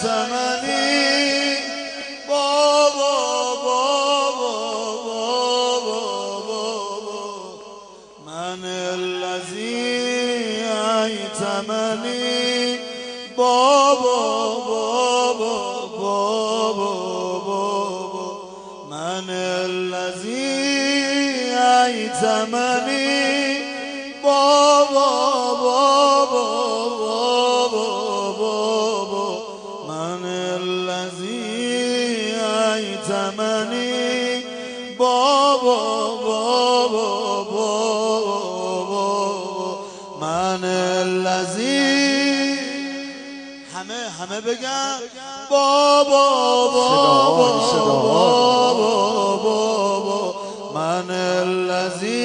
ایتمنی بابا بابا بابا من الذی ایتمنی بابا بابا بابا من الذی ایتمنی بابا بابا بابا من الذی ایتمنی بابا بابا بابا من الذی همه بگم بابا بابا بابا من الذی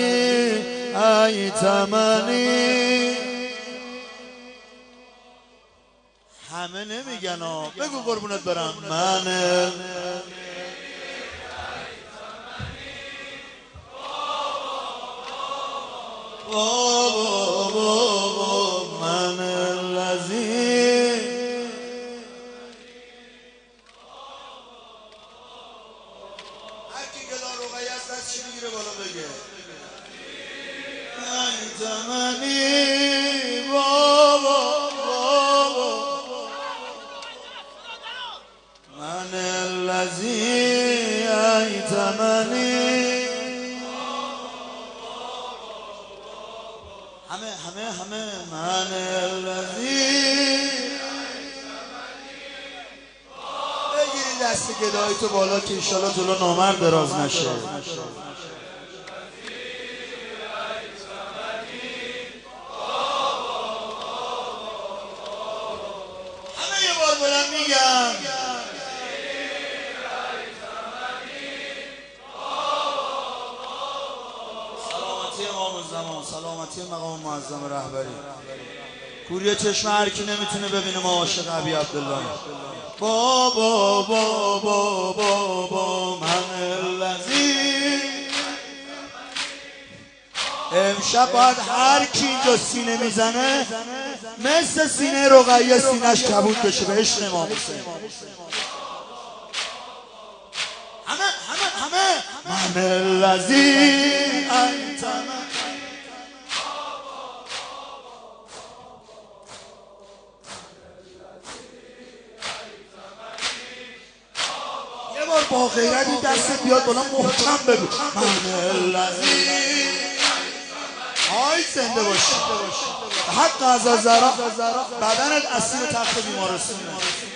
ایتمنی. همه نمیگن بگو قربونت برم. من بابا من الذی هر کی گلا رقیه است از چی میگیره بالا بگه ایتمنی بابا بابا من الذی ایتمنی. همه من الذی بگیری دست گدایی تو بالا که انشالله جلو نامرد دراز نشه. همه یه بار بلند میگم زمان سلامتی مقام معظم رهبری. کوری چشم هر کی نمیتونه ببینه ما عاشق ابی عبدالله. بابا بابا بابا من الذی. امشب باید هر کی اینجا سینه میزنه مثل سینه رقیه سینه‌اش کبود بشه به عشق امام حسین. همه من الذی ایتمنی. با غیرت این دست بیاد بالا محکم بگو من الذی. آی زنده باشی حق عزازرا بدنت اسیر تخت بیمارستونه.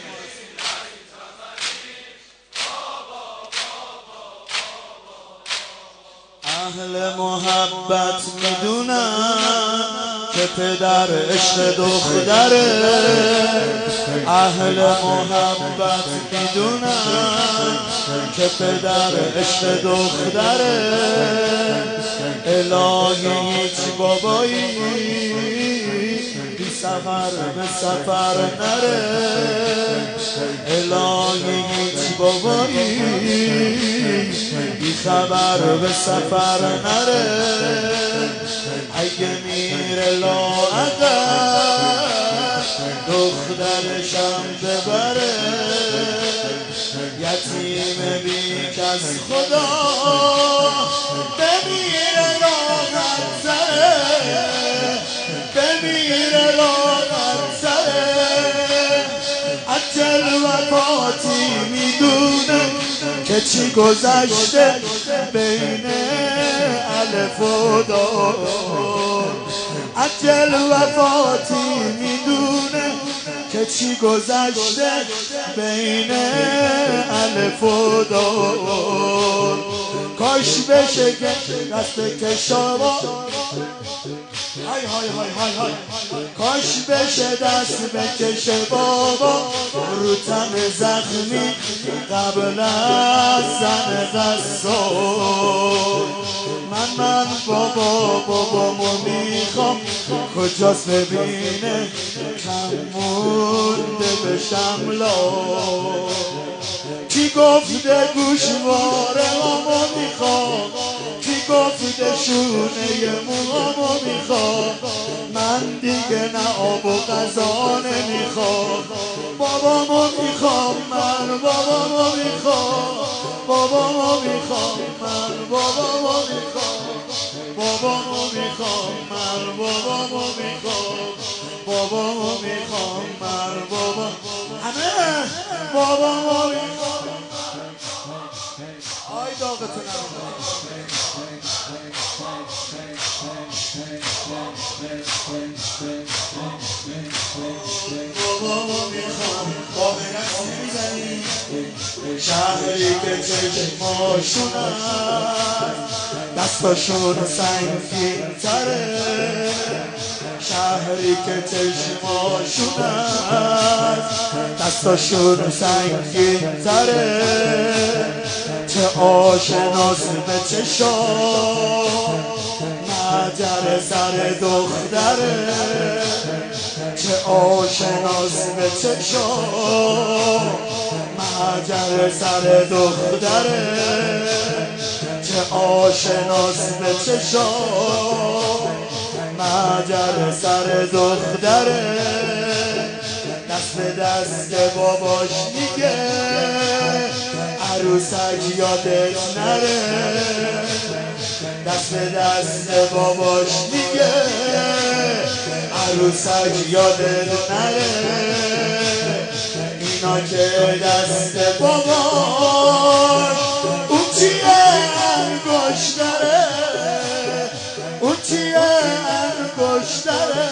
اهل محبت میدونن که پدر عشق دختره. اهل محبت میدونن که پدر عشق دختره. الهی هیچ بابایی بی سفر به سفر نره. الهی هیچ بابایی بی خبر به سفر نره. اگه میره لااقل دخترشم ببره. یتیم بی کس خدا بمیره لاغر سره. بمیره لاغر سره. عجل وفاتی میدونه که چی گذشته بین الف و دال. عجل وفاتی میدونه که چی گذشته بین الف و دال. کاش بشه که دست کشاوا های های های های های. کاش بشه دست بکشه بابا رو تن زخمی قبل از زن غسال. من بابامو میخوام کجاست ببینه کم مونده بشم لال. کی گفته گوشواره همو میخوام. کی گفته شونه موهامو میخوام. من دیگه نه آب و غذا نمیخوام. بابامو میخوام من، بابامو میخوام، بابامو میخوام من، بابامو میخوام، بابامو میخوام من، بابامو میخوام، بابامو میخوام من، بابا همه بابامو میخوام. آی داغتون بابامو میخوام با برقص میزنیم شهری که چشماشون هست دستاشون سنگین تره، شهری که چشماشون هست دستاشون سنگین تره، چه آشناس به چشم مجر سر دختره، چه آشناس به چشم مجر سر دختره، چه آشناس به چشم مجر سر دختره، دست به دست باباش میگه عروسک یادت نره، دست به دست باباش میگه عروسک یادت نره، اینا که دست باباش اون چیه انگشتره، اون چیه انگشتره،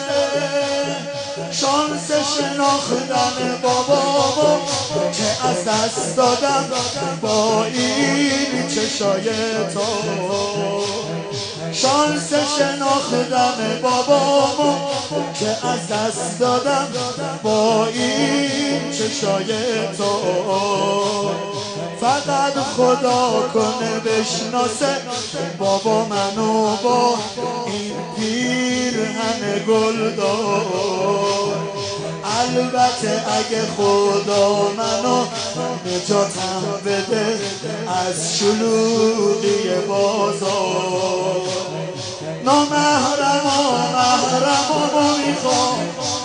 شانس شناختن بابامو که از دست دادم با این چشای تو، شانس شناختن بابامو که از دست دادم با این چشای تو، فقط خدا کنه بشناسه بابا منو با این پیرهن گلدار، البته اگه خدا منو نجاتم بده از شلوغی بازار، نامحرمامو میخوام،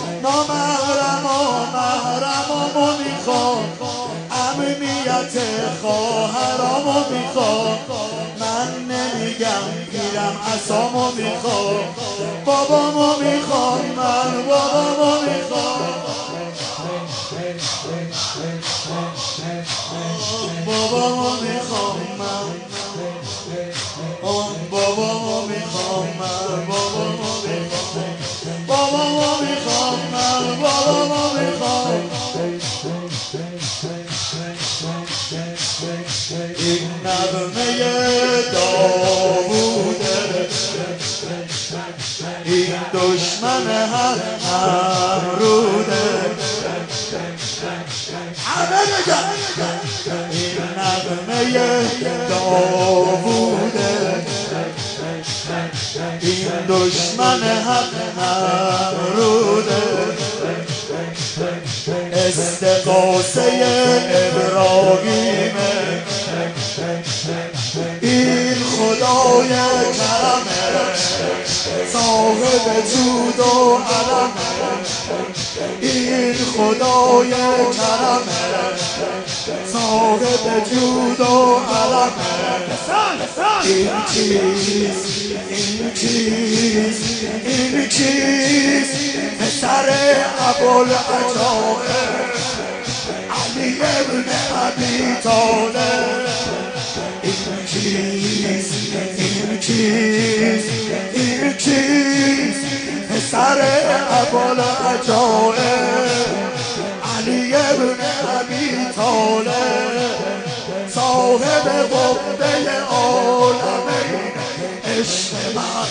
نامحرمامو میخوام، امنیت خواهرامو میخوام، من نمیگم گیرم عصامو میخوام، بابامو میخوام من، بابامو میخوام، بابامو میخوام من، بابامو میخوام من، بابامو میخوام، بابامو میخوام من، بابامو میخوام. این نغمه داووده، این دشمن همروده، همه بگن این نغمه داووده، این دشمن همروده، استغاثه ابراهیمه، این خدای کرمه، صاحب جود و علمه، این خدای کرمه، صاحب جود و علمه، این چیز پسر ابوالعجائب علی ابن ابی طالب، این چیز پسر ابوالعجائب علی ابن ابی طالب، صاحب قبه عالمین، عشق من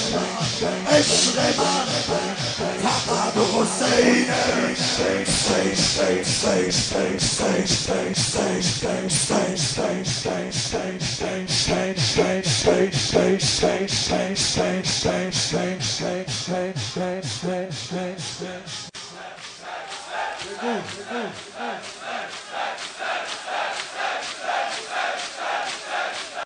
فقط حسینه،